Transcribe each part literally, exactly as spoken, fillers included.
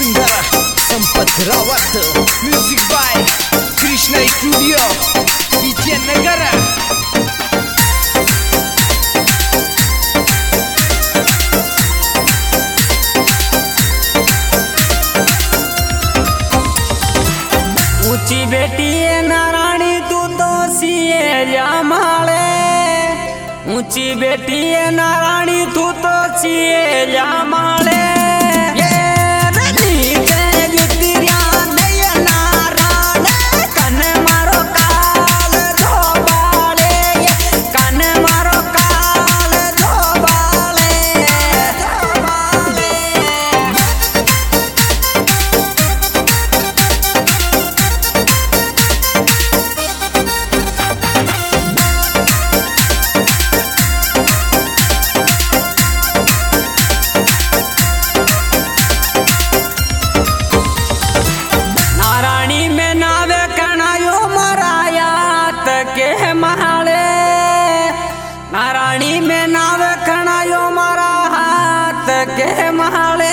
Bhandara Sampat Rawat music by Krishna studio Vijaynagar. ऊंची बेटी है नारायणी तू तो सीए जामाले, ऊंची बेटी है नारायणी तू तो सीए जामाले। नारायणी में नाव खणायो मारा हाथ के महाले।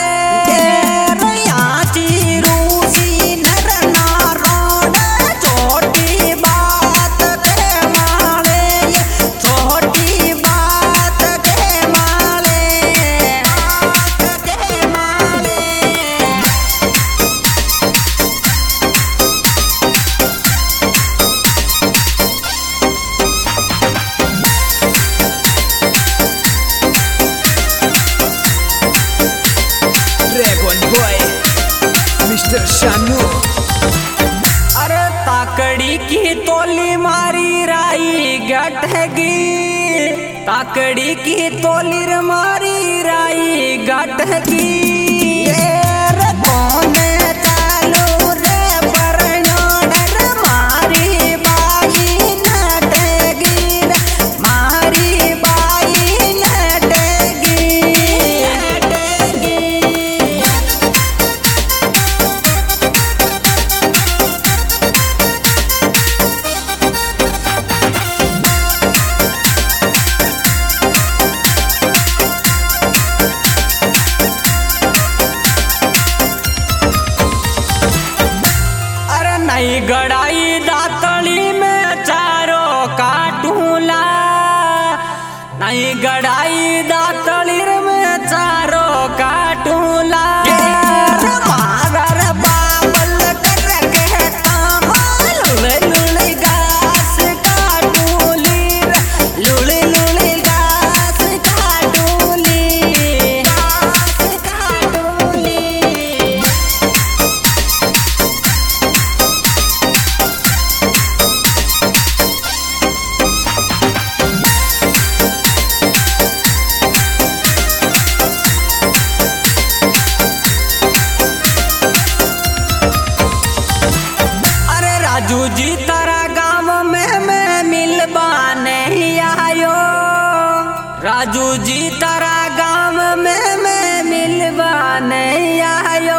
मिस्टर शानू अरे ताकड़ी की तोली मारी राई गटगी, ताकड़ी की तोली मारी राई गटगी। नई गड़ाई दातली में चारों काटूला, नई गड़ाई दातली में चारों काटूला। राजू जी तारा गाँव में मैं मिलवा नहीं आयो, राजू जी तारा गाँव में मैं मिलवा नहीं आयो।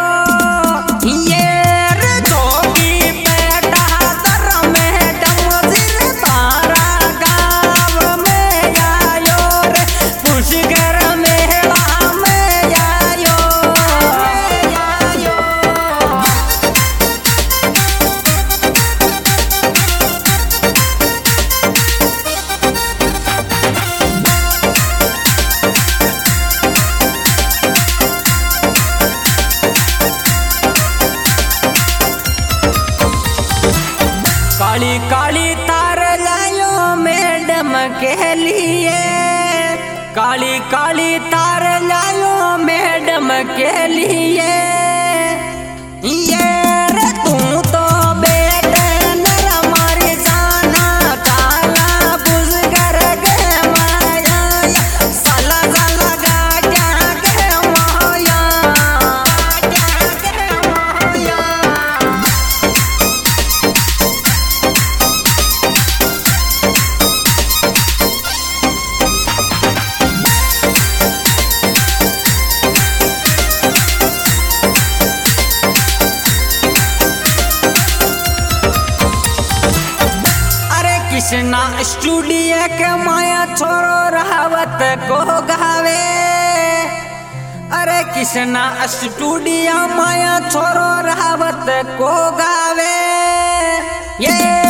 काली काली तार लायो मैडम के लिए, काली काली तार लायो मैडम के लिए। ये रे तू तो बेटे नर मारी जाना काला बुजगर के माया, साला साला गाजा के माया, गाजा के माया। कृष्णा स्टूडियो के माया छोरो रावत को गावे, अरे कृष्णा स्टूडियो माया छोरो रावत को गावे ये